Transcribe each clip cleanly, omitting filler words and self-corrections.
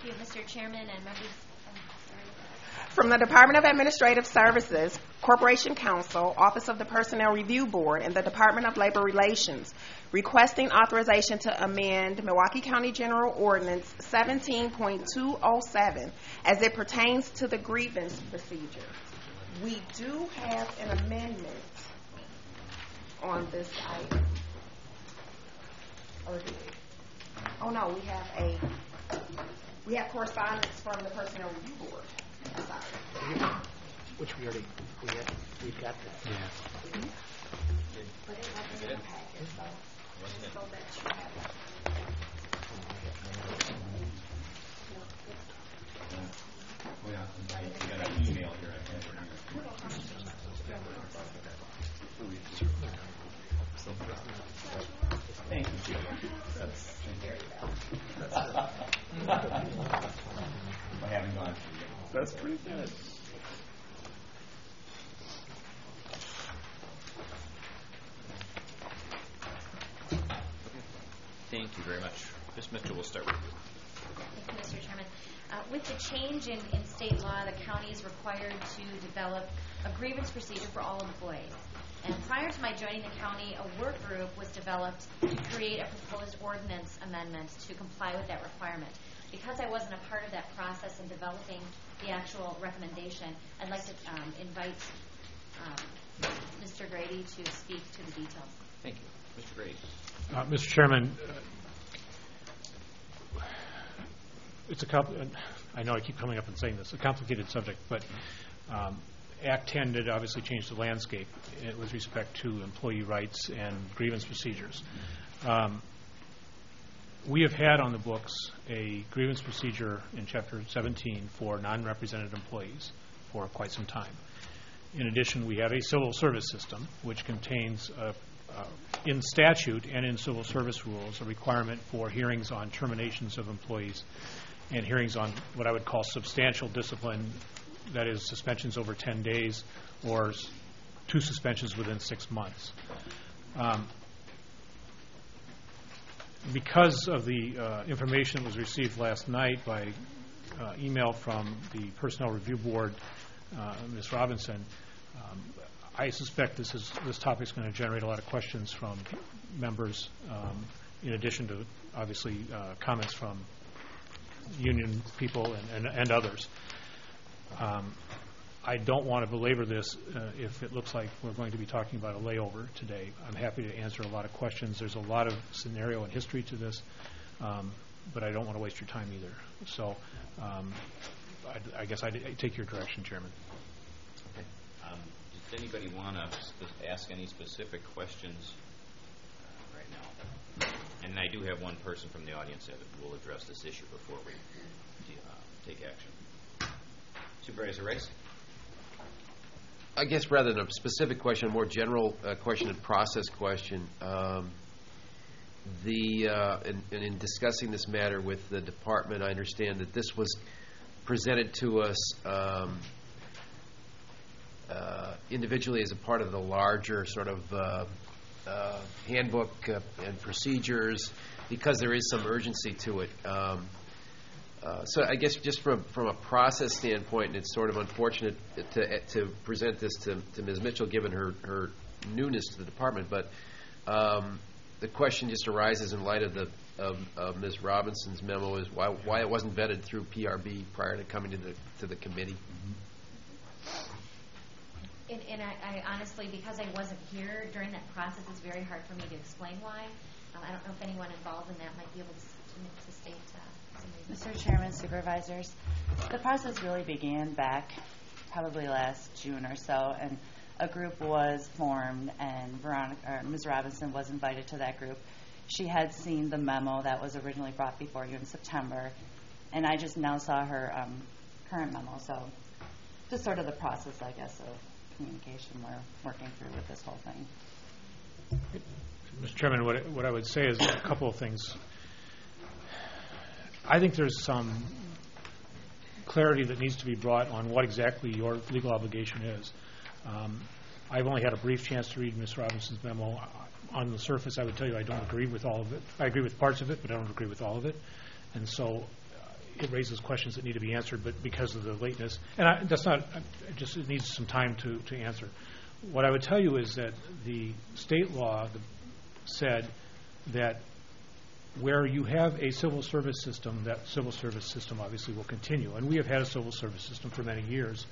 you, Mr. Chairman and members. From the Department of Administrative Services, Corporation Counsel, Office of the Personnel Review Board, and the Department of Labor Relations, requesting authorization to amend Milwaukee County General Ordinance 17.207 as it pertains to the grievance procedure. We do have an amendment on this item. Oh no, we have correspondence from the Personnel Review Board. Which we've got that. Yeah. But it wasn't in the packet, so that you have it. Oh yeah, I got an email here. Thank you, Julia. I haven't gone through yet. That's pretty good. Thank you very much. Ms. Mitchell, we'll start with you. Thank you, Mr. Chairman. With the change in state law, the county is required to develop a grievance procedure for all employees. And prior to my joining the county, a work group was developed to create a proposed ordinance amendment to comply with that requirement. Because I wasn't a part of that process in developing the actual recommendation, I'd like to invite Mr. Grady to speak to the details. Thank you. Mr. Grady. Mr. Chairman, it's I know I keep coming up and saying this, a complicated subject, but Act 10 did obviously change the landscape with respect to employee rights and grievance procedures. We have had on the books a grievance procedure in Chapter 17 for non-represented employees for quite some time. In addition, we have a civil service system which contains, in statute and in civil service rules, a requirement for hearings on terminations of employees and hearings on what I would call substantial discipline, that is suspensions over 10 days or 2 suspensions within 6 months. Because of the information that was received last night by email from the Personnel Review Board, Ms. Robinson, I suspect this topic is going to generate a lot of questions from members, in addition to obviously comments from union people and others. I don't want to belabor this if it looks like we're going to be talking about a layover today. I'm happy to answer a lot of questions. There's a lot of scenario and history to this, but I don't want to waste your time either. So I guess I take your direction, Chairman. Okay. Does anybody want to ask any specific questions right now? And I do have one person from the audience that will address this issue before we take action. Supervisor Rice? I guess rather than a specific question, a more general question and process question. In discussing this matter with the department, I understand that this was presented to us individually as a part of the larger sort of handbook and procedures, because there is some urgency to it. So I guess just from a process standpoint, and it's sort of unfortunate to present this to Ms. Mitchell given her newness to the department, but the question just arises in light of Ms. Robinson's memo is why it wasn't vetted through PRB prior to coming to the committee. And I honestly, because I wasn't here during that process, it's very hard for me to explain why. I don't know if anyone involved in that might be able to state Mr. Chairman, Supervisors, the process really began back probably last June or so, and a group was formed, and Ms. Robinson was invited to that group. She had seen the memo that was originally brought before you in September, and I just now saw her current memo. So just sort of the process, I guess, of communication we're working through with this whole thing. Mr. Chairman, what I would say is a couple of things. I think there's some clarity that needs to be brought on what exactly your legal obligation is. I've only had a brief chance to read Ms. Robinson's memo. On the surface, I would tell you I don't agree with all of it. I agree with parts of it, but I don't agree with all of it. And so it raises questions that need to be answered, but because of the lateness, and that's not, just it needs some time to answer. What I would tell you is that the state law said that where you have a civil service system, that civil service system obviously will continue. And we have had a civil service system for many years.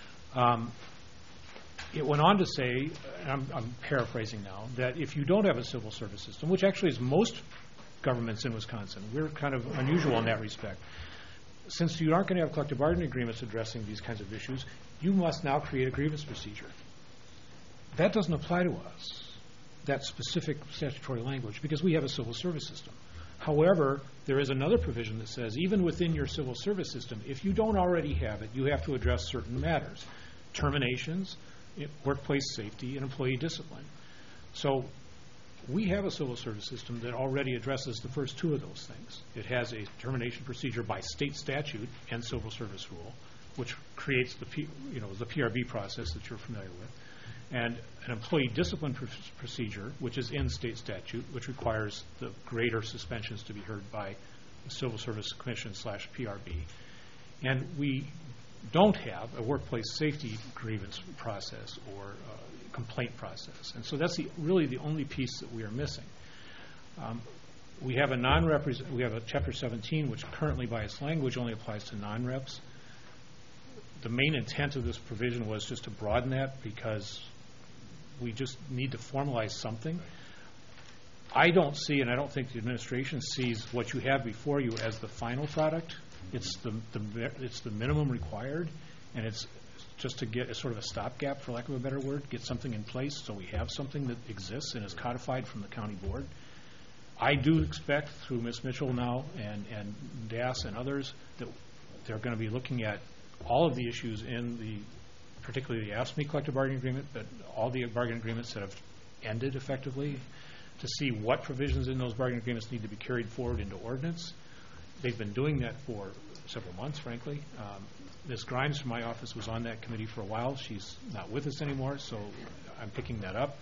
It went on to say, and I'm paraphrasing now, that if you don't have a civil service system, which actually is most governments in Wisconsin, we're kind of unusual in that respect. Since you aren't going to have collective bargaining agreements addressing these kinds of issues, you must now create a grievance procedure. That doesn't apply to us, that specific statutory language, because we have a civil service system. However, there is another provision that says even within your civil service system, if you don't already have it, you have to address certain matters: terminations, workplace safety, and employee discipline. So we have a civil service system that already addresses the first two of those things. It has a termination procedure by state statute and civil service rule, which creates the PRB process that you're familiar with, and an employee discipline procedure, which is in state statute, which requires the greater suspensions to be heard by the Civil Service Commission / PRB. And we don't have a workplace safety grievance process or complaint process. And so that's really the only piece that we are missing. We have a Chapter 17, which currently by its language only applies to non-reps. The main intent of this provision was just to broaden that because we just need to formalize something. I don't see, and I don't think the administration sees what you have before you as the final product. It's the minimum required, and it's just to get a sort of a stopgap, for lack of a better word, get something in place so we have something that exists and is codified from the county board. I do expect through Ms. Mitchell now and DAS and others that they're going to be looking at all of the issues in particularly the AFSCME collective bargaining agreement, but all the bargaining agreements that have ended effectively, to see what provisions in those bargaining agreements need to be carried forward into ordinance. They've been doing that for several months, frankly. Ms. Grimes from my office was on that committee for a while. She's not with us anymore, so I'm picking that up.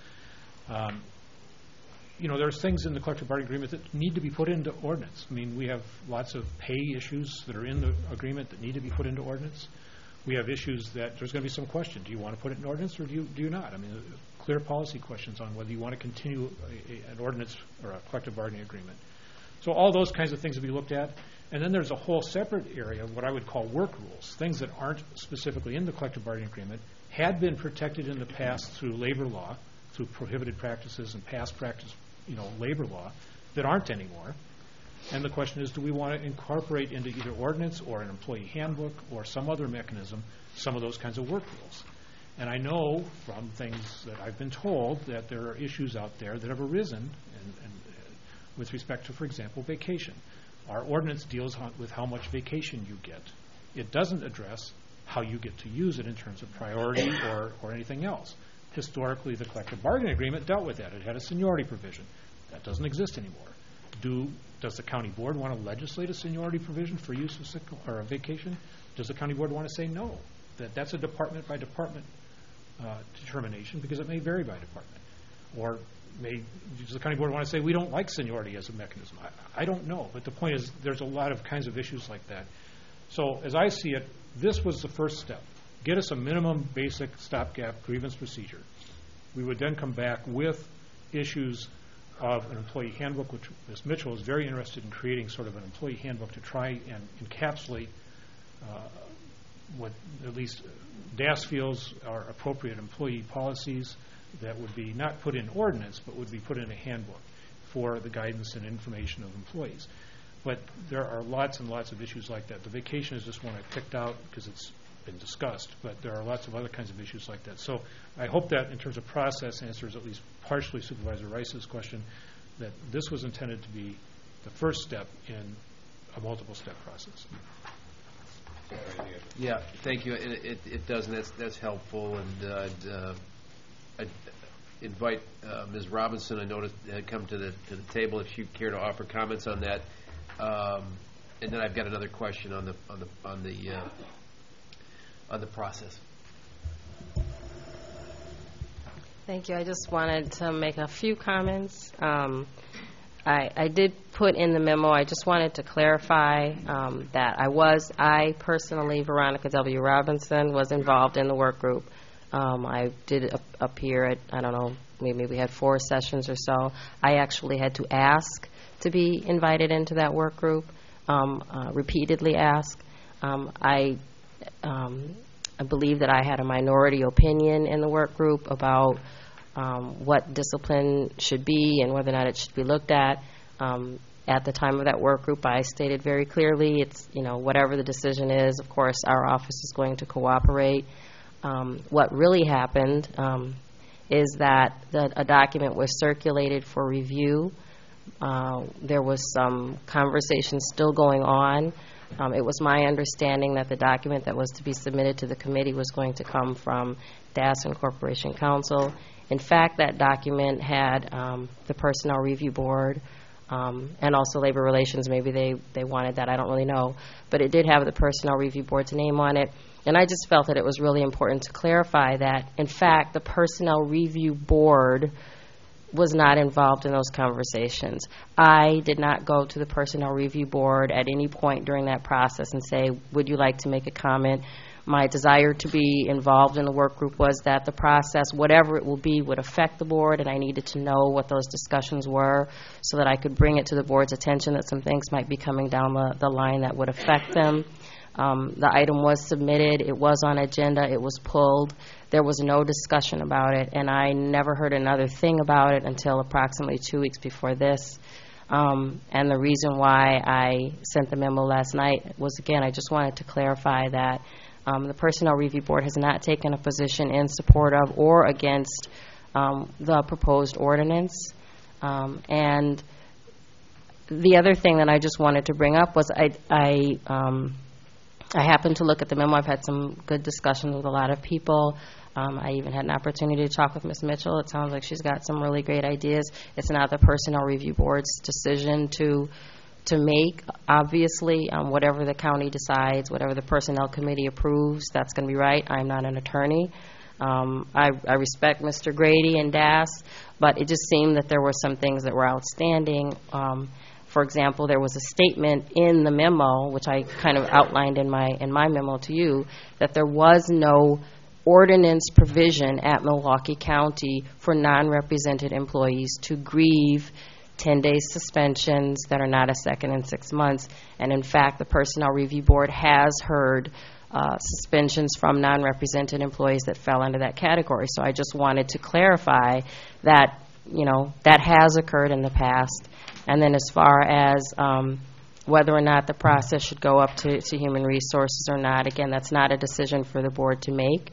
There's things in the collective bargaining agreement that need to be put into ordinance. I mean, we have lots of pay issues that are in the agreement that need to be put into ordinance. We have issues that there's going to be some question. Do you want to put it in ordinance or do you not? I mean, clear policy questions on whether you want to continue an ordinance or a collective bargaining agreement. So all those kinds of things will be looked at. And then there's a whole separate area of what I would call work rules, things that aren't specifically in the collective bargaining agreement, had been protected in the past through labor law, through prohibited practices and past practice, labor law, that aren't anymore. And the question is, do we want to incorporate into either ordinance or an employee handbook or some other mechanism some of those kinds of work rules? And I know from things that I've been told that there are issues out there that have arisen and with respect to, for example, vacation. Our ordinance deals with how much vacation you get. It doesn't address how you get to use it in terms of priority or anything else. Historically, the collective bargaining agreement dealt with that. It had a seniority provision. That doesn't exist anymore. Does the county board want to legislate a seniority provision for use of sick or a vacation? Does the county board want to say no? That's a department by department determination because it may vary by department. Or does the county board want to say we don't like seniority as a mechanism? I don't know, but the point is there's a lot of kinds of issues like that. So as I see it, this was the first step. Get us a minimum basic stopgap grievance procedure. We would then come back with issues of an employee handbook, which Ms. Mitchell is very interested in creating sort of an employee handbook to try and encapsulate what at least DAS feels are appropriate employee policies that would be not put in ordinance, but would be put in a handbook for the guidance and information of employees. But there are lots and lots of issues like that. The vacation is just one I picked out because it's been discussed, but there are lots of other kinds of issues like that. So I hope that in terms of process answers at least partially Supervisor Rice's question, that this was intended to be the first step in a multiple-step process. Yeah, thank you. It does, and that's helpful. And I'd invite Ms. Robinson, I noticed, had come to the table if she'd care to offer comments on that. And then I've got another question on the process. Thank you. I just wanted to make a few comments. I did put in the memo, I just wanted to clarify that I personally, Veronica W. Robinson, was involved in the work group. I did appear at, I don't know, maybe we had 4 sessions or so. I actually had to ask to be invited into that work group, repeatedly ask. I believe that I had a minority opinion in the work group about what discipline should be and whether or not it should be looked at. At the time of that work group, I stated very clearly, it's, whatever the decision is, of course, our office is going to cooperate. What really happened is that a document was circulated for review. There was some conversation still going on. It was my understanding that the document that was to be submitted to the committee was going to come from DAS and Corporation Counsel. In fact, that document had the Personnel Review Board and also Labor Relations. Maybe they wanted that. I don't really know. But it did have the Personnel Review Board's name on it. And I just felt that it was really important to clarify that, in fact, the Personnel Review Board was not involved in those conversations. I did not go to the Personnel Review Board at any point during that process and say, would you like to make a comment? My desire to be involved in the work group was that the process, whatever it will be, would affect the board, and I needed to know what those discussions were so that I could bring it to the board's attention that some things might be coming down the line that would affect them. The item was submitted. It was on agenda. It was pulled. There was no discussion about it, and I never heard another thing about it until approximately 2 weeks before this. And the reason why I sent the memo last night was, again, I just wanted to clarify that the Personnel Review Board has not taken a position in support of or against the proposed ordinance. And the other thing that I just wanted to bring up was I happened to look at the memo. I've had some good discussions with a lot of people. I even had an opportunity to talk with Ms. Mitchell. It sounds like she's got some really great ideas. It's not the Personnel Review Board's decision to make. Obviously, whatever the county decides, whatever the Personnel Committee approves, that's going to be right. I'm not an attorney. I respect Mr. Grady and DAS, but it just seemed that there were some things that were outstanding. For example, there was a statement in the memo, which I kind of outlined in my memo to you, that there was no ordinance provision at Milwaukee County for non-represented employees to grieve 10-day suspensions that are not a second in 6 months. And in fact, the Personnel Review Board has heard suspensions from non-represented employees that fell under that category. So I just wanted to clarify that, that has occurred in the past. And then as far as whether or not the process should go up to Human Resources or not, again, that's not a decision for the board to make.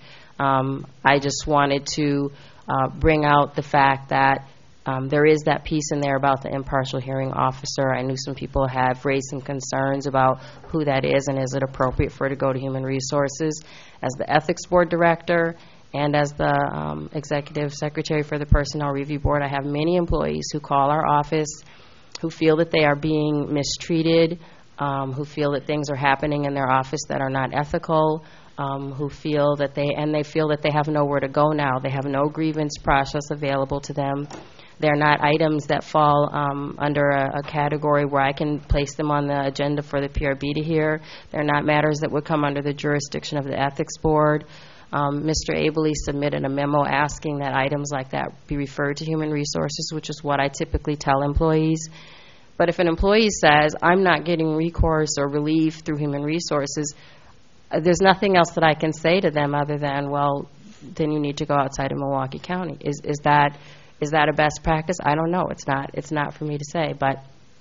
I just wanted to bring out the fact that there is that piece in there about the impartial hearing officer. I knew some people have raised some concerns about who that is and is it appropriate for it to go to Human Resources. As the Ethics Board Director and as the Executive Secretary for the Personnel Review Board, I have many employees who call our office who feel that they are being mistreated, who feel that things are happening in their office that are not ethical, who feel that they have nowhere to go now. They have no grievance process available to them. They're not items that fall under a category where I can place them on the agenda for the PRB to hear. They're not matters that would come under the jurisdiction of the Ethics Board. Mr. Abele submitted a memo asking that items like that be referred to Human Resources, which is what I typically tell employees. But if an employee says, I'm not getting recourse or relief through Human Resources, there's nothing else that I can say to them other than, well, then you need to go outside of Milwaukee County. Is that a best practice? I don't know. It's not for me to say. But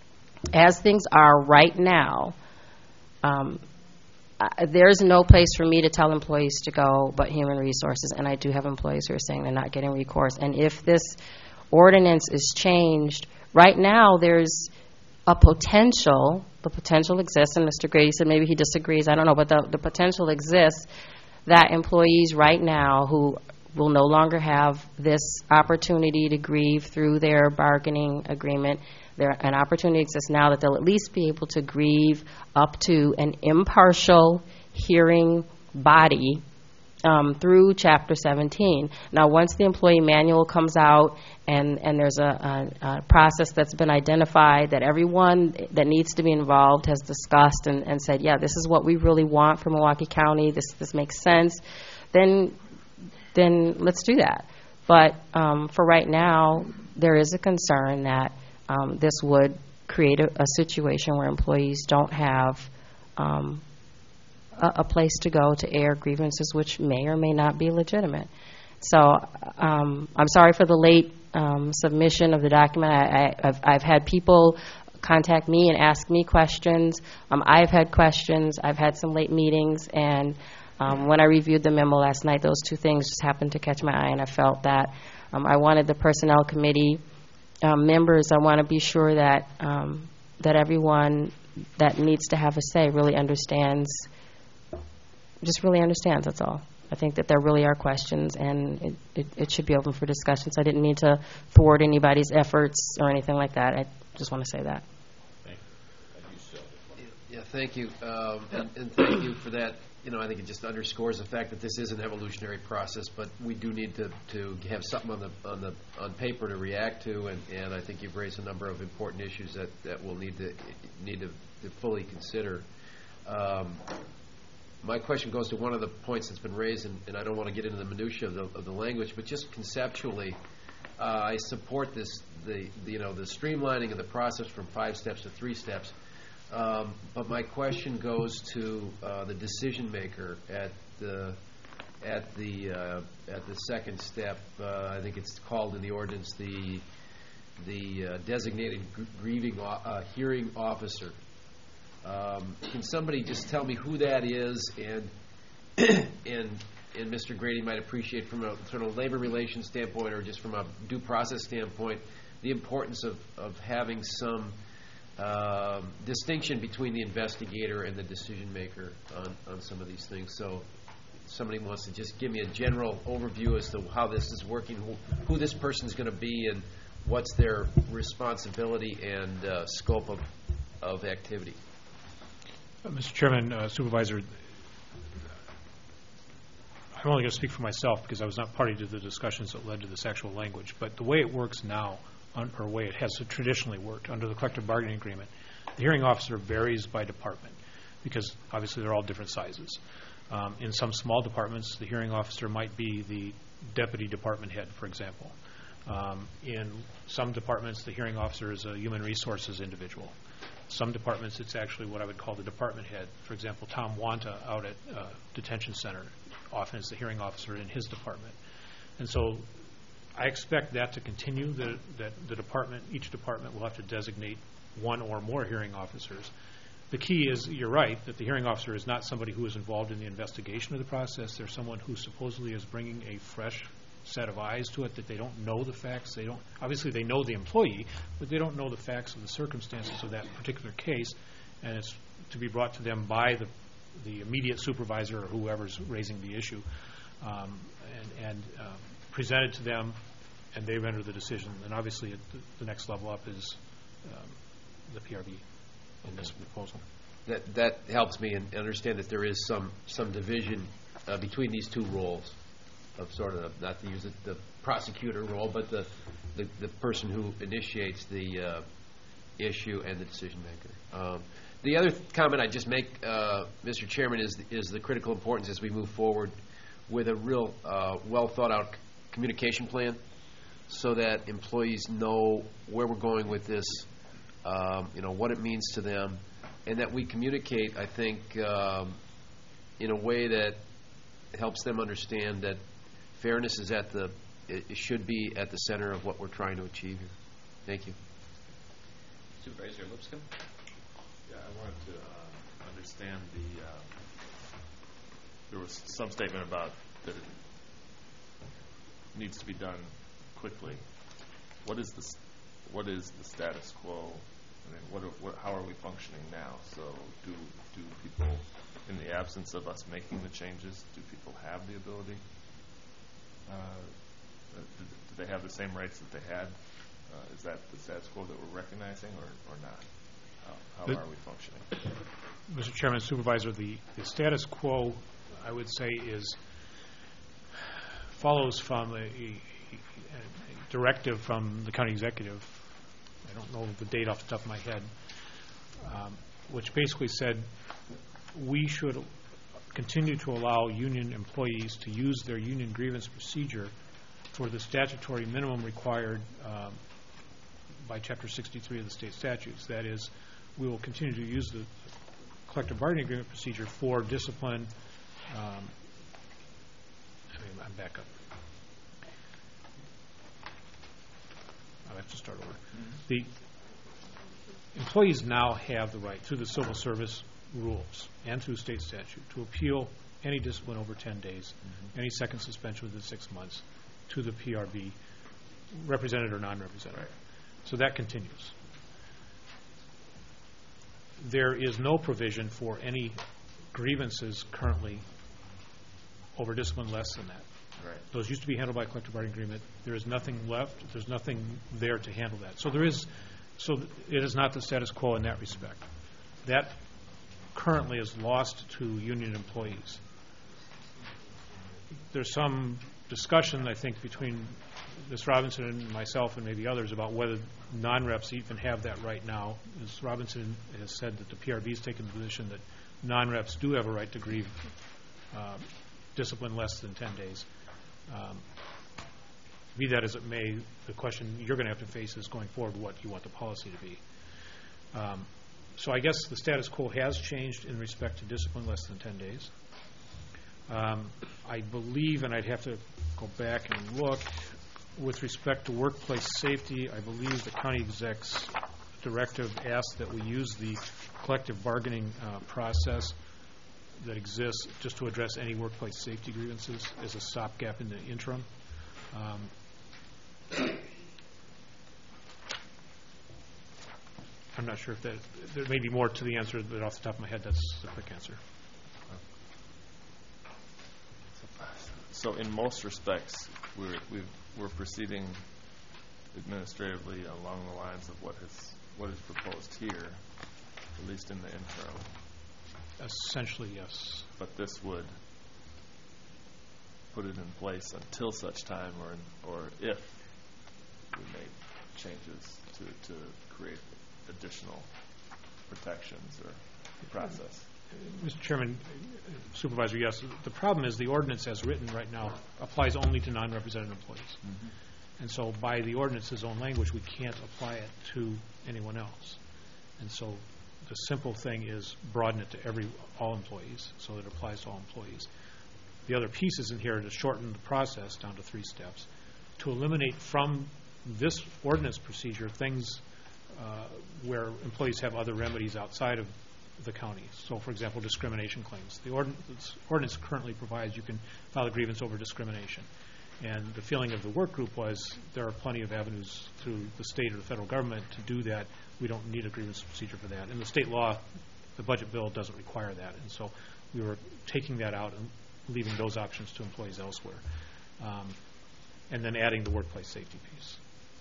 as things are right now, there's no place for me to tell employees to go but Human Resources, and I do have employees who are saying they're not getting recourse. And if this ordinance is changed, right now there's a potential, the potential exists, and Mr. Grady said maybe he disagrees, I don't know, but the potential exists that employees right now who will no longer have this opportunity to grieve through their bargaining agreement, an opportunity exists now that they'll at least be able to grieve up to an impartial hearing body through Chapter 17. Now, once the employee manual comes out and there's a process that's been identified that everyone that needs to be involved has discussed and said, yeah, this is what we really want for Milwaukee County, this makes sense, then let's do that. But for right now, there is a concern that this would create a situation where employees don't have a place to go to air grievances which may or may not be legitimate. So I'm sorry for the late submission of the document. I've had people contact me and ask me questions. I've had questions. I've had some late meetings, and when I reviewed the memo last night, those two things just happened to catch my eye, and I felt that I wanted the Personnel Committee members, I want to be sure that that everyone that needs to have a say really understands, that's all. I think that there really are questions, and it should be open for discussions. I didn't mean to thwart anybody's efforts or anything like that. I just want to say that. Yeah, thank you. And thank you for that. I think it just underscores the fact that this is an evolutionary process, but we do need to have something on paper to react to, and I think you've raised a number of important issues that we'll need to fully consider. My question goes to one of the points that's been raised, and I don't want to get into the minutia of the language, but just conceptually, I support the streamlining of the process from 5 steps to 3 steps. But my question goes to the decision maker at the second step. I think it's called in the ordinance the designated hearing officer. Can somebody just tell me who that is, and Mr. Grady might appreciate from a sort of labor relations standpoint or just from a due process standpoint the importance of having some distinction between the investigator and the decision maker on some of these things. So somebody wants to just give me a general overview as to how this is working, who this person is going to be, and what's their responsibility and scope of activity. Mr. Chairman, Supervisor, I'm only going to speak for myself because I was not party to the discussions that led to this actual language, but the way it works now, or the way it has traditionally worked under the collective bargaining agreement, the hearing officer varies by department because obviously they're all different sizes. In some small departments, the hearing officer might be the deputy department head, for example. In some departments, the hearing officer is a human resources individual. Some departments, it's actually what I would call the department head. For example, Tom Wanta out at Detention Center often is the hearing officer in his department. And so I expect that to continue, that each department will have to designate one or more hearing officers. The key is, you're right, that the hearing officer is not somebody who is involved in the investigation of the process. They're someone who supposedly is bringing a fresh set of eyes to it, that they don't know the facts. Obviously they know the employee, but they don't know the facts and the circumstances of that particular case, and it's to be brought to them by the immediate supervisor or whoever's raising the issue, and presented to them, and they render the decision. And obviously the next level up is the PRB in this proposal. That helps me and understand that there is some division between these two roles, of sort of, not to use the prosecutor role, but the person who initiates the issue and the decision maker. The other comment I just make, Mr. Chairman, is the critical importance as we move forward with a real well thought out communication plan, so that employees know where we're going with this, what it means to them, and that we communicate, I think, in a way that helps them understand that fairness is it should be at the center of what we're trying to achieve here. Thank you. Supervisor Lipscomb? Yeah, I wanted to understand there was some statement about that it needs to be done quickly. What is the status quo? I mean, how are we functioning now? So do people, in the absence of us making the changes, do people have the ability? Do they have the same rights that they had? Is that the status quo that we're recognizing, or not? How are we functioning? Mr. Chairman, Supervisor, the status quo, I would say, is follows from a directive from the county executive. I don't know the date off the top of my head, which basically said we should continue to allow union employees to use their union grievance procedure for the statutory minimum required by Chapter 63 of the state statutes. That is, we will continue to use the collective bargaining agreement procedure for discipline. I'm back up. I'll have to start over. The employees now have the right, through the civil service rules and through state statute, to appeal any discipline over 10 days, any second suspension within 6 months, to the PRB, represented or non-represented. Right. So that continues. There is no provision for any grievances currently over discipline less than that. Right. Those used to be handled by collective bargaining agreement. There is nothing left. There's nothing there to handle that. So it is not the status quo in that respect. That currently is lost to union employees. There's some discussion, I think, between Ms. Robinson and myself and maybe others about whether non-reps even have that right now. Ms. Robinson has said that the PRB has taken the position that non-reps do have a right to grieve discipline less than 10 days. Be that as it may, the question you're going to have to face is going forward what you want the policy to be. So I guess the status quo has changed in respect to discipline less than 10 days. I believe, and I'd have to go back and look, with respect to workplace safety, I believe the county exec's directive asked that we use the collective bargaining process that exists just to address any workplace safety grievances as a stopgap in the interim. I'm not sure if there may be more to the answer, but off the top of my head, that's a quick answer. So in most respects, we're proceeding administratively along the lines of what is proposed here, at least in the interim. Essentially, yes. But this would put it in place until such time, or if we make changes to create additional protections or process. Mr. Chairman, Supervisor, yes. The problem is the ordinance as written right now applies only to non-represented employees. And so by the ordinance's own language, we can't apply it to anyone else. And so the simple thing is broaden it to all employees so that it applies to all employees. The other pieces in here to shorten the process down to 3 steps, to eliminate from this ordinance procedure things where employees have other remedies outside of the county. So, for example, discrimination claims. The ordinance currently provides you can file a grievance over discrimination. And the feeling of the work group was there are plenty of avenues through the state or the federal government to do that. We don't need a grievance procedure for that. In the state law, the budget bill doesn't require that. And so we were taking that out and leaving those options to employees elsewhere. And then adding the workplace safety piece.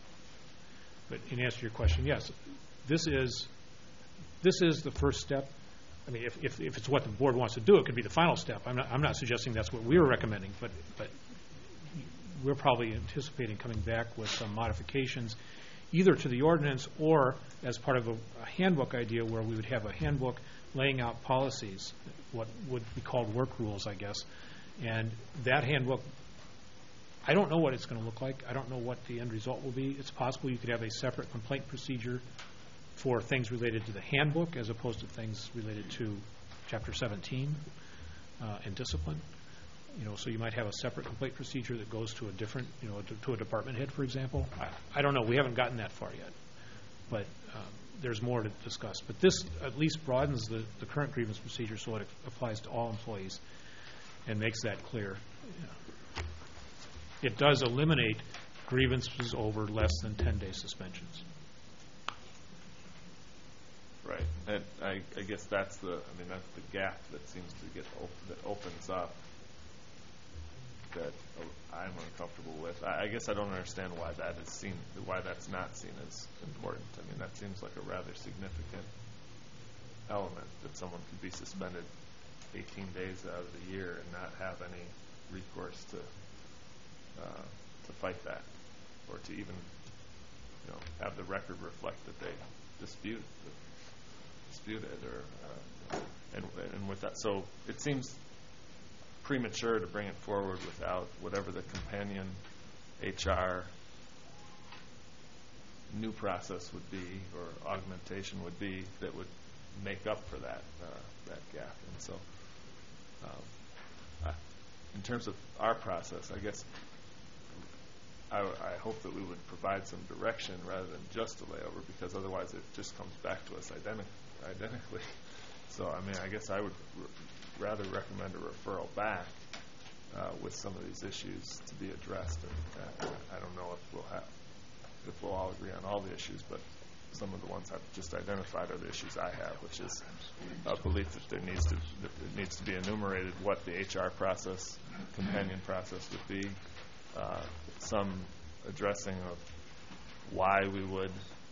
But in answer to your question, yes, this is the first step. I mean, if it's what the board wants to do, it could be the final step. I'm not suggesting that's what we're recommending, but we're probably anticipating coming back with some modifications, either to the ordinance or as part of a handbook idea where we would have a handbook laying out policies, what would be called work rules, I guess. And that handbook, I don't know what it's going to look like. I don't know what the end result will be. It's possible you could have a separate complaint procedure for things related to the handbook as opposed to things related to Chapter 17 and discipline. So you might have a separate complaint procedure that goes to a different, to a department head, for example. I don't know. We haven't gotten that far yet. But there's more to discuss. But this at least broadens the current grievance procedure so it applies to all employees and makes that clear. It does eliminate grievances over less than 10-day suspensions. Right. And I guess that's the gap that seems to that opens up that I'm uncomfortable with. I guess I don't understand why that's not seen as important. I mean, that seems like a rather significant element that someone could be suspended 18 days out of the year and not have any recourse to fight that, or to even have the record reflect that they dispute it, or and with that. So it seems premature to bring it forward without whatever the companion HR new process would be, or augmentation would be, that would make up for that gap. And so in terms of our process, I guess I hope that we would provide some direction rather than just a layover, because otherwise it just comes back to us identically. So, I mean, I guess I would rather recommend a referral back with some of these issues to be addressed. And I don't know if we'll all agree on all the issues, but some of the ones I've just identified are the issues I have, which is a belief that it needs to be enumerated what the HR process, companion process would be. Some addressing of why we would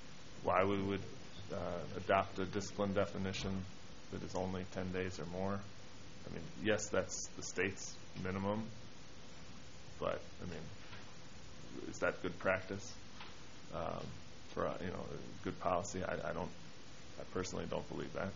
adopt a discipline definition that is only 10 days or more. I mean, yes, that's the state's minimum, but I mean, is that good practice for good policy? I personally don't believe that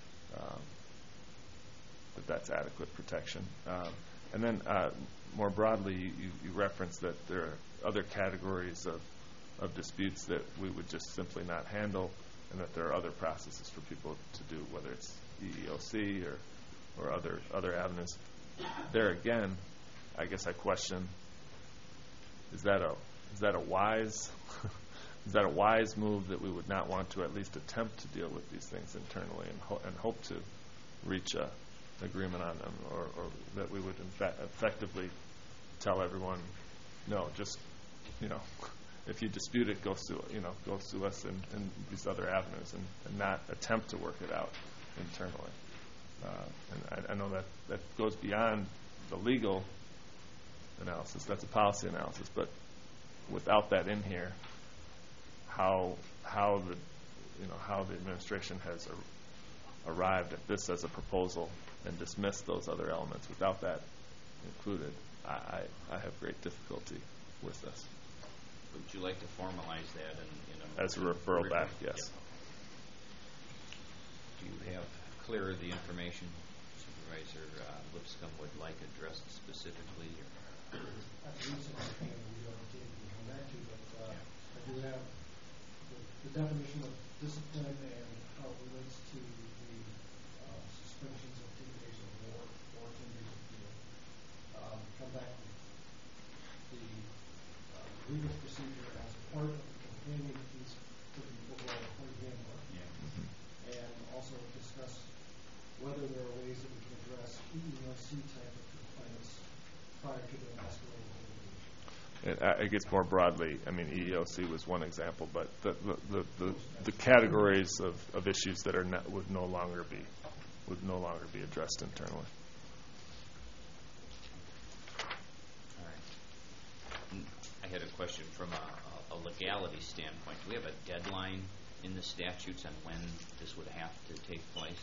that's adequate protection. And then more broadly, you referenced that there are other categories of disputes that we would just simply not handle, and that there are other processes for people to do, whether it's EEOC or other avenues. There again, I guess I question: is that a wise is that a wise move that we would not want to at least attempt to deal with these things internally and hope to reach a agreement on them, or that we would effectively tell everyone, no, just if you dispute it, go sue us in these other avenues, and not attempt to work it out internally. And I know that goes beyond the legal analysis. That's a policy analysis, but without that in here, how the administration has arrived at this as a proposal and dismissed those other elements without that included, I have great difficulty with this. Would you like to formalize that as a referral back? Yes. Do you have clearer the information Supervisor Lipscomb would like addressed specifically? I believe so. We don't have to come back to, but I do have the definition of discipline and how it relates to the suspensions of 10 days or more, or 10 days of field. Come back with the grievance procedure as part of the companion piece to the overall employee handbook, and also discuss whether there are ways that we can address EEOC type of complaints prior to the escalating litigation. I guess more broadly, I mean, EEOC was one example, but the categories of issues that would no longer be addressed internally. All right. I had a question from a legality standpoint. Do we have a deadline in the statutes on when this would have to take place?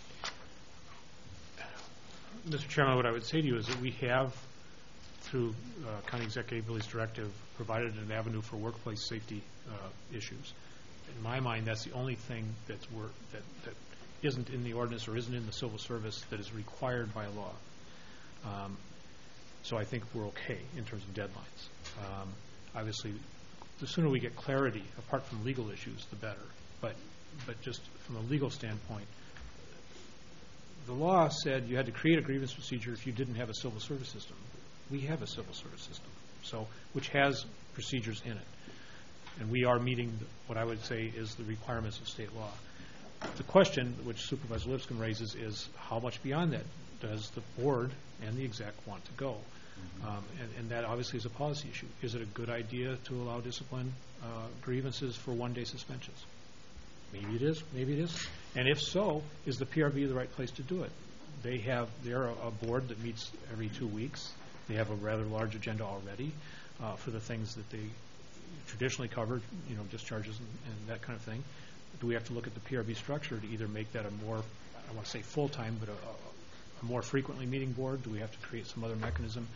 Mr. Chairman, what I would say to you is that we have, through County Executive Billy's directive, provided an avenue for workplace safety issues. In my mind, that's the only thing that isn't in the ordinance or isn't in the civil service that is required by law. So I think we're okay in terms of deadlines. Obviously, the sooner we get clarity, apart from legal issues, the better. But just from a legal standpoint, the law said you had to create a grievance procedure if you didn't have a civil service system. We have a civil service system, which has procedures in it. And we are meeting what I would say is the requirements of state law. The question which Supervisor Lipscomb raises is how much beyond that does the board and the exec want to go? And that obviously is a policy issue. Is it a good idea to allow discipline grievances for one-day suspensions? Maybe it is, maybe it isn't. And if so, is the PRB the right place to do it? They're a board that meets every 2 weeks. They have a rather large agenda already for the things that they traditionally cover, discharges and that kind of thing. Do we have to look at the PRB structure to either make that a more, I want to say full-time, but a more frequently meeting board? Do we have to create some other mechanism?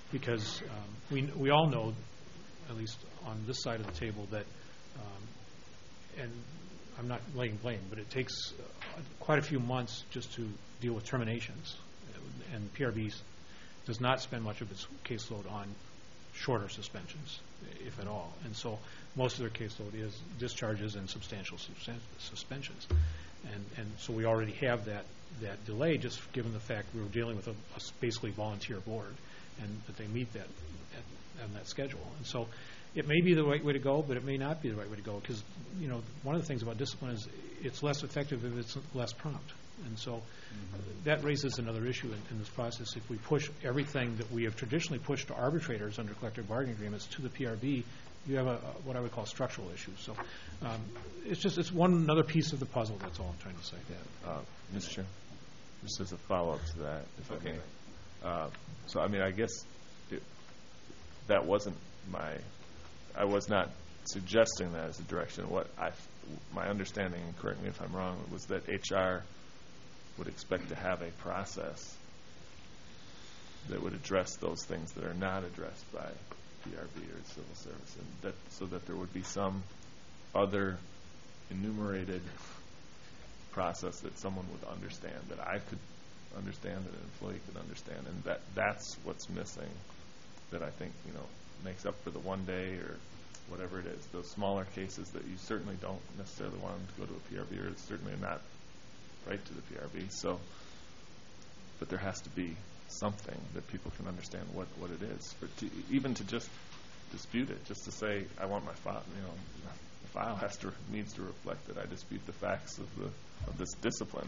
because we all know, at least on this side of the table, that, and I'm not laying blame, but it takes quite a few months just to deal with terminations, and PRB does not spend much of its caseload on shorter suspensions, if at all. And so most of their caseload is discharges and substantial suspensions. And so we already have that delay, just given the fact we were dealing with a basically volunteer board, and that they meet that on that schedule. And so it may be the right way to go, but it may not be the right way to go, because one of the things about discipline is it's less effective if it's less prompt. And so that raises another issue in this process. If we push everything that we have traditionally pushed to arbitrators under collective bargaining agreements to the PRB, you have what I would call structural issues. So it's another piece of the puzzle. That's all I'm trying to say. Yeah, Mr. Chairman, just as a follow-up to that, if I may. So I mean, I guess that wasn't I was not suggesting that as a direction. My understanding, and correct me if I'm wrong, was that HR would expect to have a process that would address those things that are not addressed by PRB or civil service, and so that there would be some other enumerated process that someone would understand, that I could understand, that an employee could understand, and that's what's missing, that I think makes up for the one day or whatever it is. Those smaller cases that you certainly don't necessarily want them to go to a PRB, or it's certainly not right to the PRB. So, but there has to be something that people can understand what it is, even to just dispute it, just to say I want my file. The file needs to reflect that I dispute the facts of this discipline.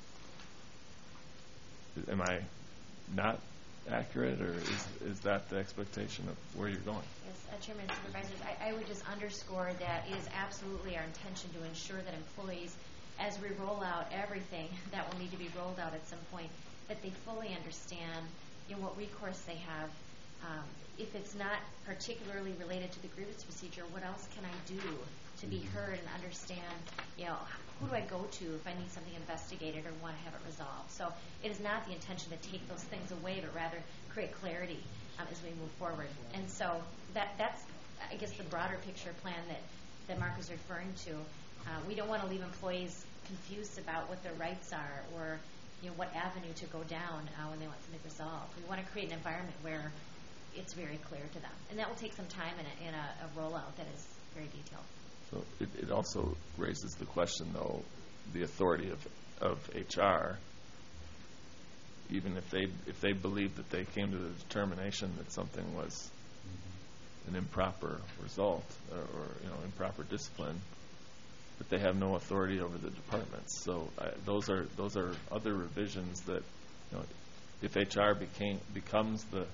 Am I not accurate, or is that the expectation of where you're going? Yes, Chairman and Supervisors, I would just underscore that it is absolutely our intention to ensure that employees, as we roll out everything that will need to be rolled out at some point, that they fully understand what recourse they have. If it's not particularly related to the grievance procedure, what else can I do to be heard and understand, who do I go to if I need something investigated or want to have it resolved? So it is not the intention to take those things away, but rather create clarity as we move forward. And so that's, I guess, the broader picture plan that Mark was referring to. We don't want to leave employees confused about what their rights are, or what avenue to go down when they want something resolved. We want to create an environment where it's very clear to them, and that will take some time in a rollout that is very detailed. So it also raises the question, though, the authority of HR, even if they believe that they came to the determination that something was an improper result or improper discipline, but they have no authority over the departments. So those are other revisions that, if HR becomes the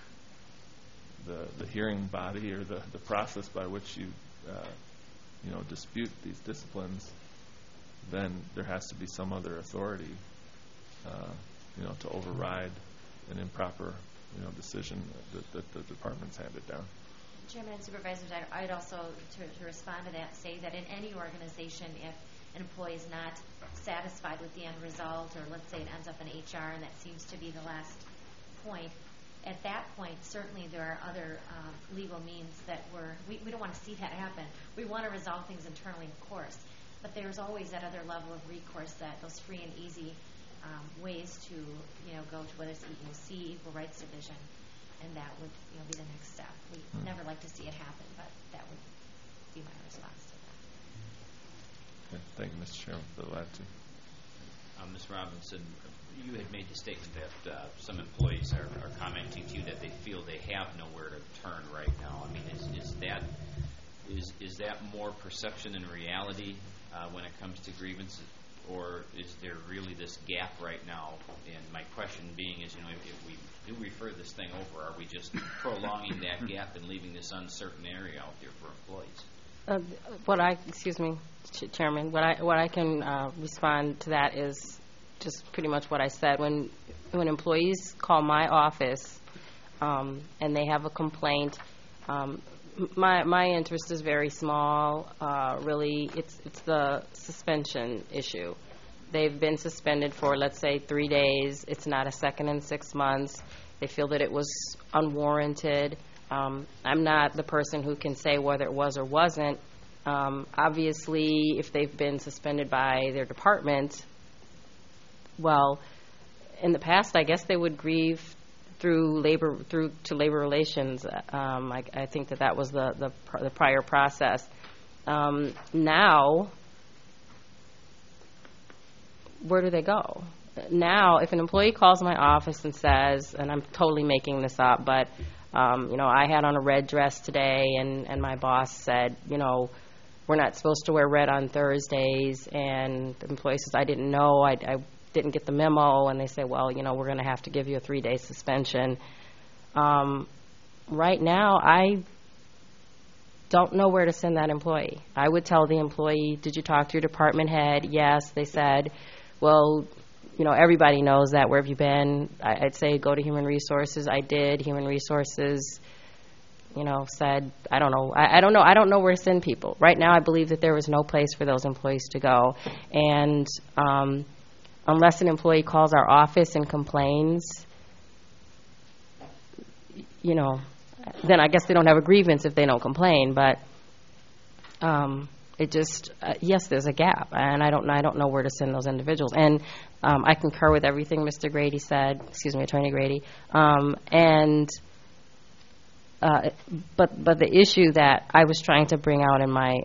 hearing body, or the process by which you dispute these disciplines, then there has to be some other authority to override an improper decision that the department's handed down. Chairman and Supervisors, I'd also, to respond to that, say that in any organization, if an employee is not satisfied with the end result, or let's say it ends up in HR, and that seems to be the last point, at that point, certainly there are other legal means that we don't want to see that happen. We want to resolve things internally, of course, but there's always that other level of recourse, that those free and easy ways to go to, whether it's EEOC, Equal Rights Division, and that would be the next step. We never like to see it happen, but that would be my response to that. Okay. Thank you, Mr. Chairman, for the latitude. Ms. Robinson, you had made the statement that some employees are commenting to you that they feel they have nowhere to turn right now. I mean, is that more perception than reality when it comes to grievances, or is there really this gap right now? And my question being is, if we do refer this thing over, are we just prolonging that gap and leaving this uncertain area out there for employees? Excuse me, Chairman, what I can respond to that is just pretty much what I said. When employees call my office and they have a complaint, my interest is very small. Really, it's the suspension issue. They've been suspended for, let's say, 3 days. It's not a second in 6 months. they feel that it was unwarranted. I'm not the person who can say whether it was or wasn't. Obviously, if they've been suspended by their department, well, in the past, I guess they would grieve through labor relations. I think that was the prior process. Now, where do they go? Now, if an employee calls my office and says, and I'm totally making this up, but I had on a red dress today, and my boss said, we're not supposed to wear red on Thursdays, and the employee says, I didn't know, I didn't get the memo, and they say, well, we're going to have to give you a 3-day suspension. Right now, I don't know where to send that employee. I would tell the employee, did you talk to your department head? Yes, they said. Well, everybody knows that. Where have you been? I'd say go to Human Resources. I did. Human Resources, said, I don't know. I don't know. I don't know where to send people. Right now, I believe that there was no place for those employees to go. And unless an employee calls our office and complains, then I guess they don't have a grievance if they don't complain. But it just, yes, there's a gap, and I don't know where to send those individuals. And I concur with everything Mr. Grady said, Attorney Grady. But the issue that I was trying to bring out in my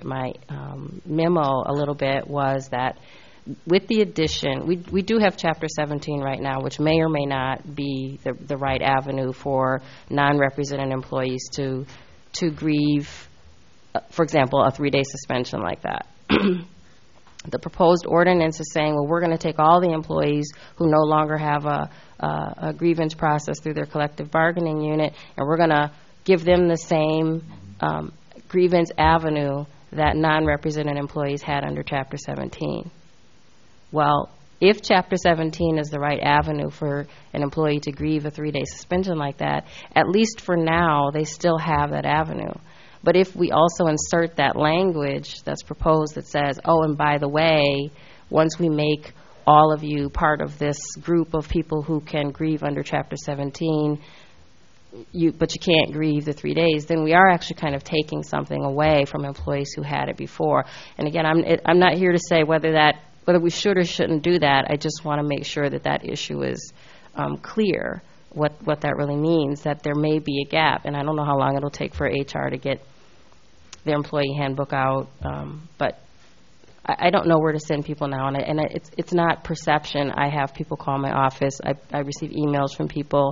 memo a little bit was that with the addition, we do have Chapter 17 right now, which may or may not be the right avenue for non-represented employees to grieve, for example, a 3-day suspension like that. The proposed ordinance is saying, well, we're going to take all the employees who no longer have a grievance process through their collective bargaining unit, and we're going to give them the same grievance avenue that non-represented employees had under Chapter 17. Well, if Chapter 17 is the right avenue for an employee to grieve a 3-day suspension like that, at least for now, they still have that avenue. But if we also insert that language that's proposed that says, oh, and by the way, once we make all of you part of this group of people who can grieve under Chapter 17, but you can't grieve the 3 days, then we are actually kind of taking something away from employees who had it before. And again, I'm not here to say whether we should or shouldn't do that. I just want to make sure that issue is clear, what that really means, that there may be a gap. And I don't know how long it'll take for HR to get their employee handbook out, but I don't know where to send people now. And it's not perception. I have people call my office. I receive emails from people.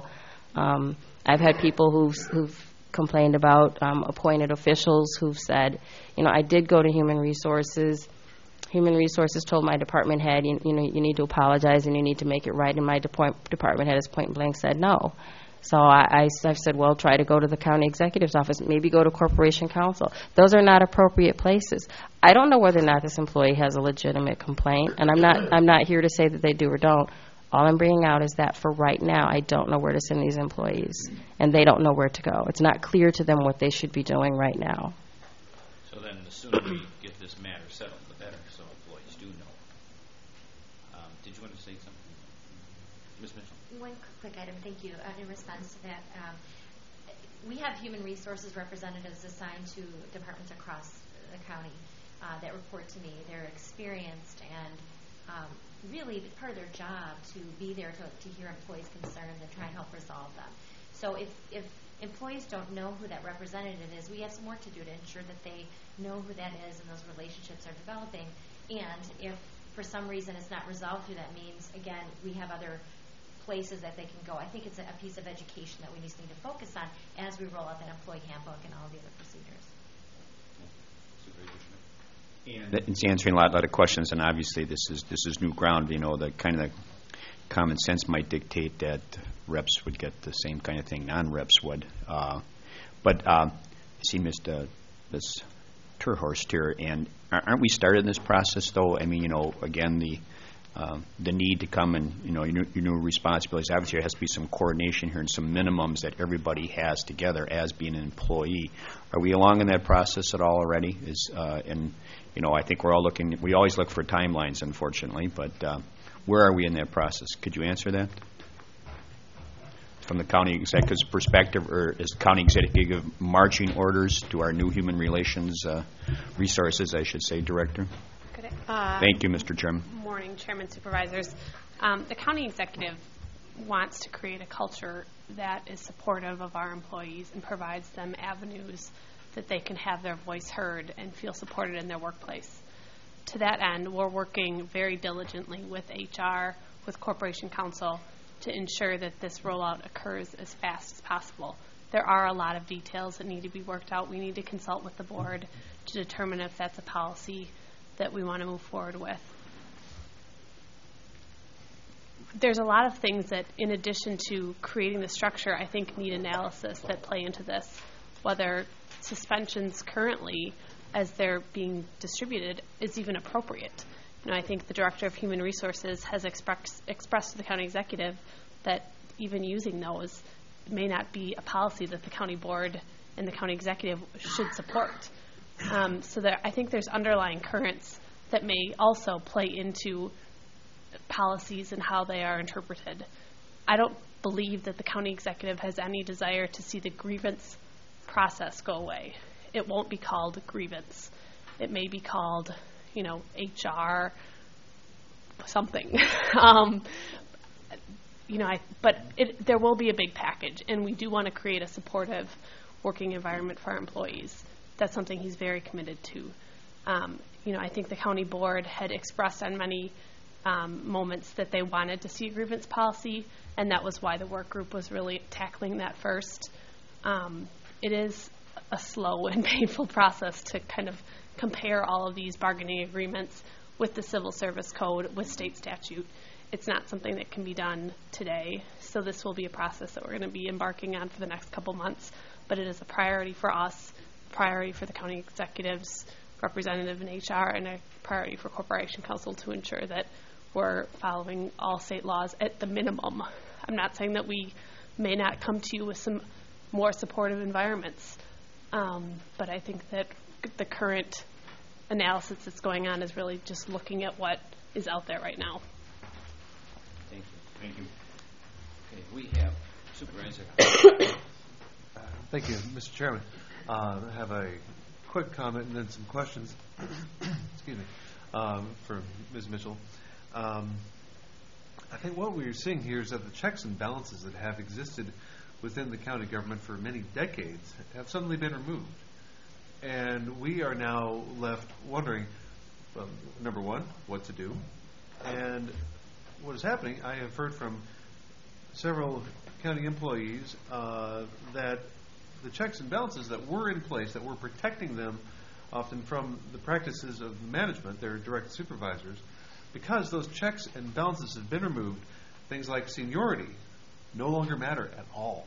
I've had people who've complained about appointed officials who've said, I did go to Human Resources. Human Resources told my department head, you need to apologize and you need to make it right. And my department head has point blank said no. So I've said, well, try to go to the county executive's office, maybe go to corporation counsel. Those are not appropriate places. I don't know whether or not this employee has a legitimate complaint, and I'm not here to say that they do or don't. All I'm bringing out is that for right now, I don't know where to send these employees, and they don't know where to go. It's not clear to them what they should be doing right now. So then the sooner we get this matter settled, the better, so employees do know. Did you want to say something? Ms. Mitchell? One quick item, thank you. In response to that, we have Human Resources representatives assigned to departments across the county that report to me. They're experienced and really part of their job to be there to hear employees' concerns and try and help resolve them. So if employees don't know who that representative is, we have some work to do to ensure that they know who that is and those relationships are developing. And if for some reason it's not resolved through that means, again, we have other places that they can go. I think it's a piece of education that we just need to focus on as we roll out that employee handbook and all the other procedures. And it's answering a lot of questions, and obviously this is new ground. The kind of common sense might dictate that reps would get the same kind of thing non-reps would. But I see Ms. Terhorst here, and aren't we started in this process though? I mean, again, the need to come and your new responsibilities. Obviously, there has to be some coordination here and some minimums that everybody has together as being an employee. Are we along in that process at all already? I think we're all looking. We always look for timelines, unfortunately, but where are we in that process? Could you answer that? from the county executive's perspective, or is the county executive marching orders to our new human relations resources, I should say, Director? Thank you, Mr. Chairman. Morning, Chairman, Supervisors. The county executive wants to create a culture that is supportive of our employees and provides them avenues that they can have their voice heard and feel supported in their workplace. To that end, we're working very diligently with HR, with Corporation Counsel, to ensure that this rollout occurs as fast as possible. There are a lot of details that need to be worked out. We need to consult with the board to determine if that's a policy that we want to move forward with. There's a lot of things that, in addition to creating the structure, I think need analysis that play into this, whether suspensions currently, as they're being distributed, is even appropriate. I think the Director of Human Resources has expressed to the county executive that even using those may not be a policy that the county board and the county executive should support. So I think there's underlying currents that may also play into policies and how they are interpreted. I don't believe that the county executive has any desire to see the grievance process go away. It won't be called grievance. It may be called, HR something. But there will be a big package, and we do want to create a supportive working environment for our employees. That's something he's very committed to. I think the county board had expressed on many moments that they wanted to see a grievance policy, and that was why the work group was really tackling that first. It is a slow and painful process to kind of compare all of these bargaining agreements with the Civil Service Code, with state statute. It's not something that can be done today, so this will be a process that we're going to be embarking on for the next couple months, but it is a priority for us, priority for the county executives, representative in HR, and a priority for Corporation Counsel to ensure that we're following all state laws at the minimum. I'm not saying that we may not come to you with some more supportive environments, but I think that the current analysis that's going on is really just looking at what is out there right now. Thank you. Thank you. Okay, we have Supervisor. Thank you, Mr. Chairman. I have a quick comment and then some questions. Excuse me, for Ms. Mitchell. I think what we're seeing here is that the checks and balances that have existed within the county government for many decades have suddenly been removed. And we are now left wondering, number one, what to do. And what is happening, I have heard from several county employees that the checks and balances that were in place, that were protecting them often from the practices of management, their direct supervisors, because those checks and balances have been removed, things like seniority no longer matter at all.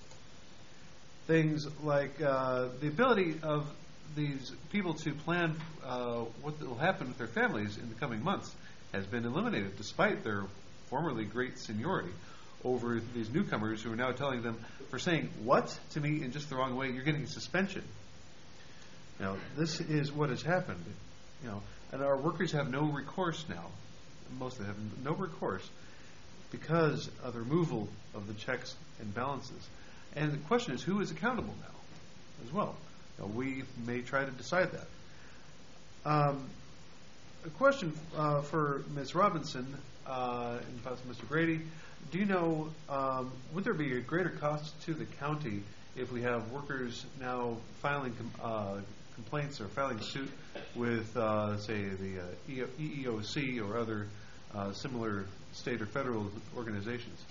Things like the ability of these people to plan what will happen with their families in the coming months has been eliminated, despite their formerly great seniority, over these newcomers who are now telling them, for saying what to me in just the wrong way, you're getting a suspension. Now, this is what has happened. And our workers have no recourse now. Most of them have no recourse because of the removal of the checks and balances. And the question is, who is accountable now as well? Now, we may try to decide that. A question for Ms. Robinson and possibly Mr. Grady. Do you know, would there be a greater cost to the county if we have workers now filing complaints or filing suit with, say, the EEOC or other similar state or federal organizations?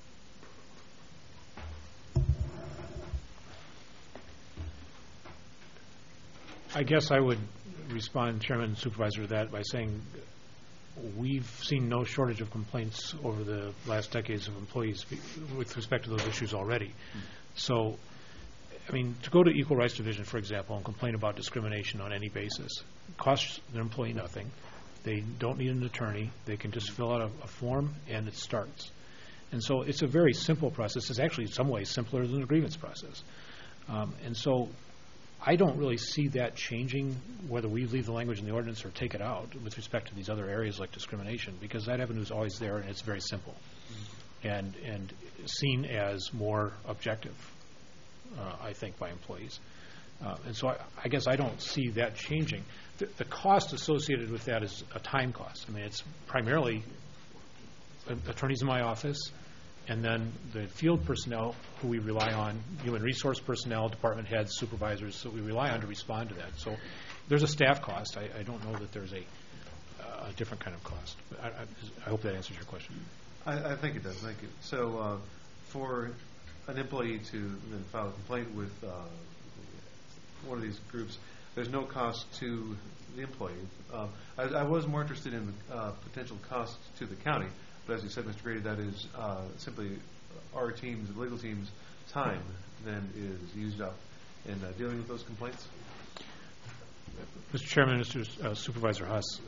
I guess I would respond, Chairman and Supervisor, to that by saying we've seen no shortage of complaints over the last decades of employees with respect to those issues already. So, I mean, to go to Equal Rights Division, for example, and complain about discrimination on any basis, it costs their employee nothing. They don't need an attorney. They can just fill out a form, and it starts. And so it's a very simple process. It's actually in some ways simpler than the grievance process. And so I don't really see that changing whether we leave the language in the ordinance or take it out with respect to these other areas like discrimination, because that avenue is always there and it's very simple. and seen as more objective, I think, by employees. And so I guess I don't see that changing. The cost associated with that is a time cost. I mean, it's primarily attorneys in my office, and then the field personnel who we rely on, human resource personnel, department heads, supervisors, that we rely on to respond to that. So there's a staff cost. I don't know that there's a different kind of cost. But I hope that answers your question. I think it does. Thank you. So for an employee to then file a complaint with one of these groups, there's no cost to the employee. I was more interested in the potential cost to the county, but as you said, Mr. Grady, that is simply our team's, the legal team's time then is used up in dealing with those complaints. Mr. Chairman, Mr. Supervisor Haas,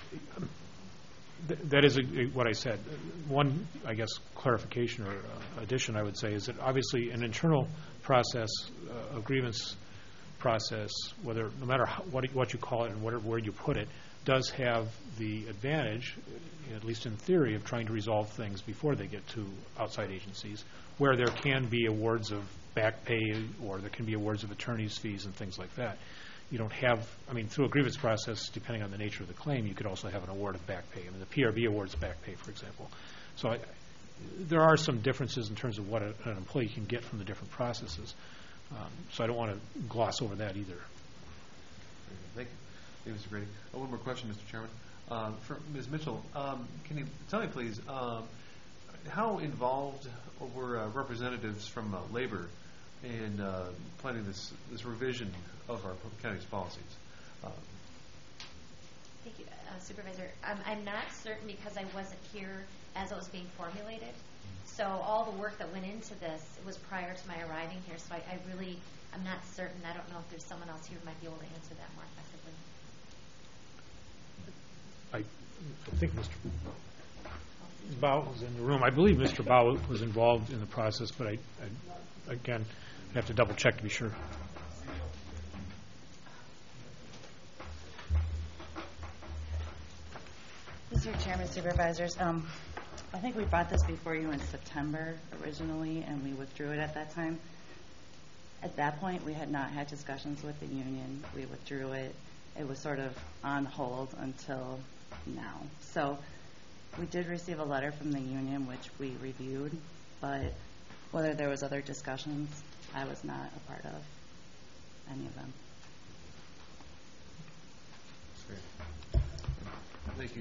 that is what I said. One, I guess, clarification or addition I would say is that obviously an internal process, a grievance process, whether no matter what you call it and where you put it, does have the advantage, at least in theory, of trying to resolve things before they get to outside agencies, where there can be awards of back pay or there can be awards of attorney's fees and things like that. You don't have, I mean, through a grievance process, depending on the nature of the claim, you could also have an award of back pay. I mean, the PRB awards back pay, for example. So there are some differences in terms of what an employee can get from the different processes. So I don't want to gloss over that either. Thank you, Mr. Grady. One more question, Mr. Chairman. For Ms. Mitchell, can you tell me, please, how involved were representatives from labor in planning this revision of our county's policies? Thank you, Supervisor. I'm not certain because I wasn't here as it was being formulated. So all the work that went into this was prior to my arriving here. So I'm not certain. I don't know if there's someone else here who might be able to answer that more effectively. I think Mr. Bao was in the room. I believe Mr. Bao was involved in the process, but again, I have to double check to be sure. Mr. Chairman, Supervisors, I think we brought this before you in September originally, and we withdrew it at that time. At that point, we had not had discussions with the union. We withdrew it. It was sort of on hold until now. So we did receive a letter from the union, which we reviewed, but whether there was other discussions, I was not a part of any of them. That's great. Thank you.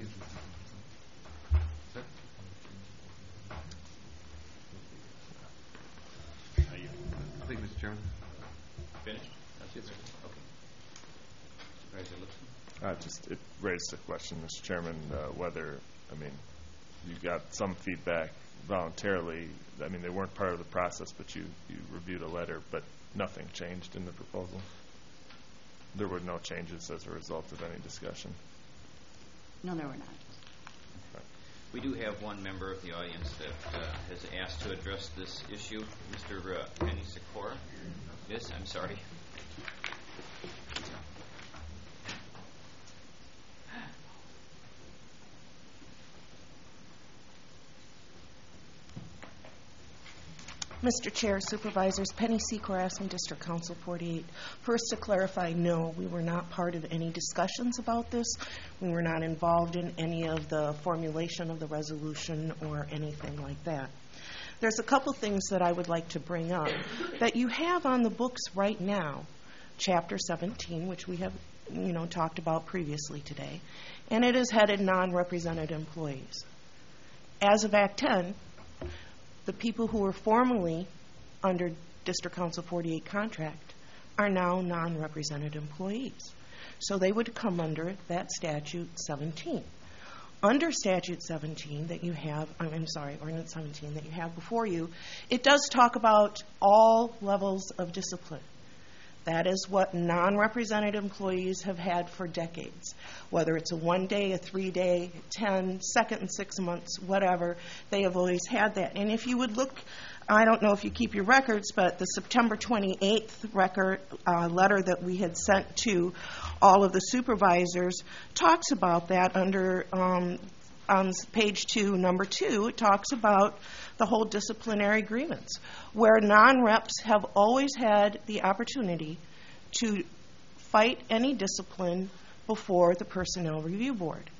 Thank you, Mr. Chairman. Finished? That's it. Okay. Supervisor Lipson? It raised a question, Mr. Chairman, whether, I mean, you got some feedback voluntarily. I mean, they weren't part of the process, but you reviewed a letter, but nothing changed in the proposal? There were no changes as a result of any discussion? No, there were not. We do have one member of the audience that has asked to address this issue, Mr. Penny Sikora. Yes, I'm sorry. Mr. Chair, Supervisors, Penny Secor, Aspen District Council 48. First, to clarify, no, we were not part of any discussions about this. We were not involved in any of the formulation of the resolution or anything like that. There's a couple things that I would like to bring up that you have on the books right now, Chapter 17, which we have, talked about previously today, and it is headed non-represented employees. As of Act 10, the people who were formerly under District Council 48 contract are now non-represented employees. So they would come under that Statute 17. Under Statute 17 that you have, Ordinance 17 that you have before you, it does talk about all levels of discipline. That is what non-represented employees have had for decades. Whether it's a 1 day, a 3 day, 10, second and 6 months, whatever, they have always had that. And if you would look, I don't know if you keep your records, but the September 28th letter that we had sent to all of the supervisors talks about that under on page 2, number 2, it talks about the whole disciplinary grievance, where non-reps have always had the opportunity to fight any discipline before the Personnel Review Board.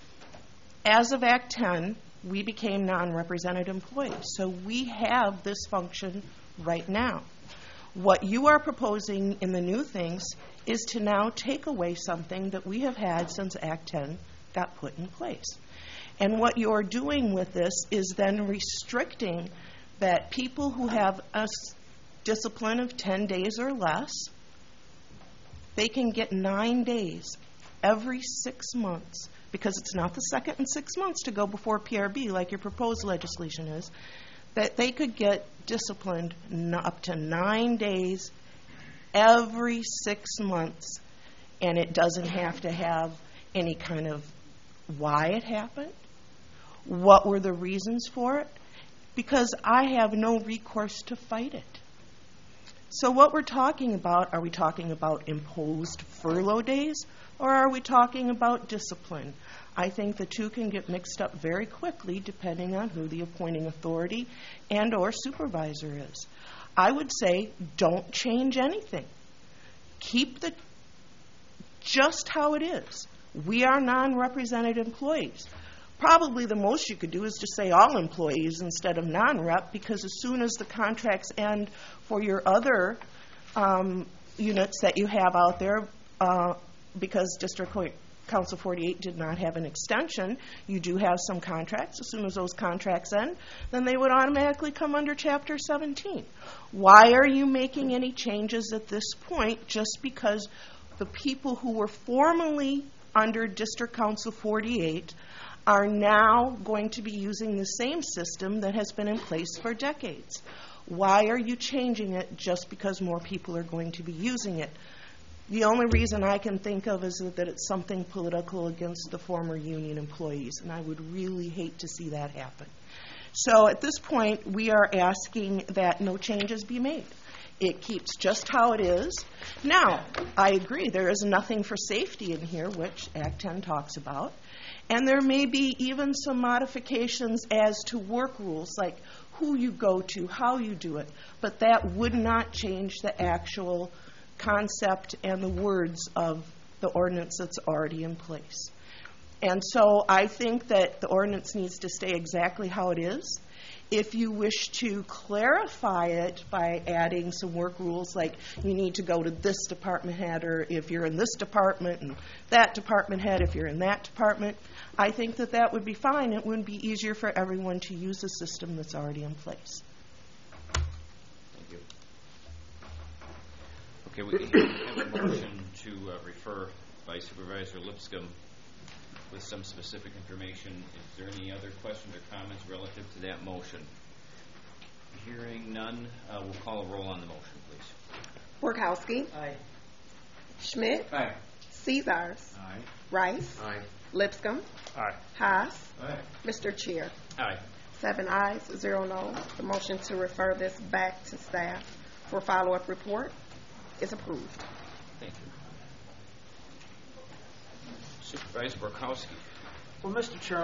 As of Act 10, we became non-represented employees, so we have this function right now. What you are proposing in the new things is to now take away something that we have had since Act 10 got put in place. And what you're doing with this is then restricting that people who have a discipline of 10 days or less, they can get 9 days every 6 months, because it's not the second in 6 months to go before PRB like your proposed legislation is, that they could get disciplined up to 9 days every 6 months, and it doesn't have to have any kind of why it happened, what were the reasons for it, because I have no recourse to fight it. So what we're talking about, are we talking about imposed furlough days, or are we talking about discipline? I think the two can get mixed up very quickly depending on who the appointing authority and or supervisor is. I would say don't change anything. Keep the just how it is. We are non-represented employees. Probably the most you could do is to say all employees instead of non-rep, because as soon as the contracts end for your other units that you have out there, because District Council 48 did not have an extension, you do have some contracts. As soon as those contracts end, then they would automatically come under Chapter 17. Why are you making any changes at this point just because the people who were formerly under District Council 48 are now going to be using the same system that has been in place for decades? Why are you changing it just because more people are going to be using it? The only reason I can think of is that it's something political against the former union employees, and I would really hate to see that happen. So at this point, we are asking that no changes be made. It keeps just how it is. Now, I agree, there is nothing for safety in here, which Act 10 talks about, and there may be even some modifications as to work rules, like who you go to, how you do it, but that would not change the actual concept and the words of the ordinance that's already in place. And so I think that the ordinance needs to stay exactly how it is. If you wish to clarify it by adding some work rules, like you need to go to this department head, or if you're in this department, and that department head if you're in that department, I think that that would be fine. It would be easier for everyone to use the system that's already in place. Okay, we have a motion to refer by Supervisor Lipscomb with some specific information. Is there any other questions or comments relative to that motion? Hearing none, we'll call a roll on the motion, please. Borkowski. Aye. Schmidt. Aye. Caesars. Aye. Rice. Aye. Lipscomb. Aye. Haas. Aye. Mr. Chair. Aye. 7 ayes, 0 noes. The motion to refer this back to staff for follow-up report is approved. Thank you. Supervisor Borkowski. Well, Mr. Chair,